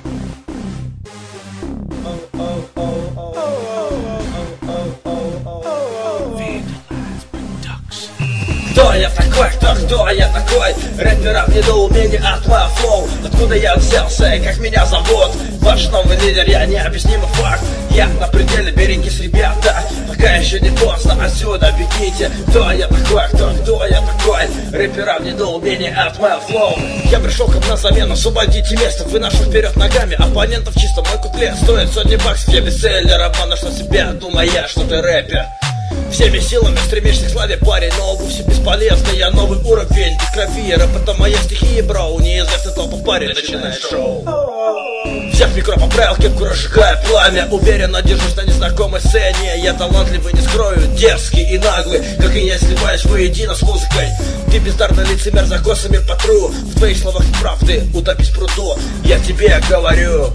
Кто я такой, кто я такой? Рэпера в недоумении от моего флоу. Откуда я взялся и как меня зовут? Ваш новый лидер, я необъяснимый факт. Я на пределе, берегись, ребята. Пока еще не поздно, отсюда бегите. Кто я такой, кто я такой? Рэпера в недоумении от моего флоу. Я пришел к вам на замену, освободите место. Выношу вперед ногами оппонентов чисто. Мой куплет стоит сотни баксов. Я бестселлер, обманешь на себя, думая, что ты рэпер. Всеми силами стремишься к славе, парень, но вовсе бесполезно. Я новый уровень, без крови, рэп это моя стихия, бро. Неизвестный толпа парень начинает шоу. Всех микро поправил, кепку разжигая пламя. Уверенно держусь на незнакомой сцене. Я талантливый, не скрою, дерзкий и наглый. Как и я, сливаюсь воедино с музыкой. Ты бездарный лицемер, за косами потру. В твоих словах правды утопись в пруду. Я тебе говорю.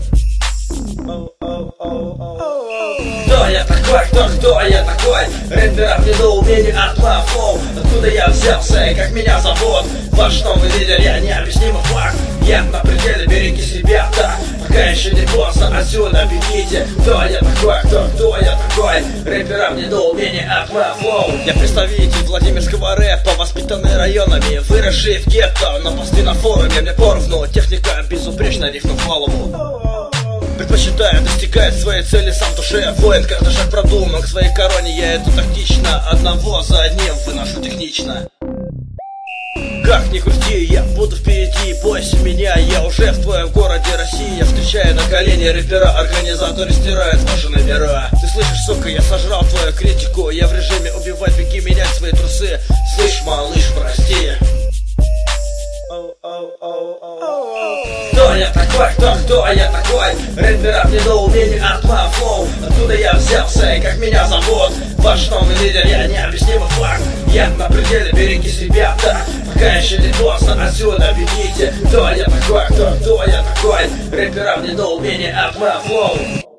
Кто я такой, кто я такой? Рэпера в недоумении от моего флоу. Откуда я взялся и как меня зовут? Ваш новый лидер, я необъяснимый факт. Я на пределе, берегись, ребята. Пока еще не поздно, отсюда бегите. Кто я такой, кто я такой? Рэпера в недоумении от моего флоу. Я представитель владимирского рэпа, воспитанный районами, выросший в гетто. На посты на форуме мне поровну. Техника безупречна, рифну в голову. Предпочитаю достигать своей цели сам в душе воин. Каждый шаг продуман к своей короне. Я иду тактично, одного за одним выношу технично. Как ни крути, я буду впереди, бойся меня. Я уже в твоем городе России. Я встречаю на колени рэпера, организаторы стирают ваши номера. Ты слышишь, сука, я сожрал твою критику. Я в режиме убивать, беги менять свои трусы. Слышь, малыш, прости. Кто я такой, кто я такой? Рэпера в недоумении от моего флоу. Откуда я взялся и как меня зовут? Ваш новый лидер, я необъяснимый факт. Я на пределе, берегись, ребята. Пока еще не поздно, отсюда бегите. Кто я такой, кто я такой? Рэпера в недоумении от моего флоу.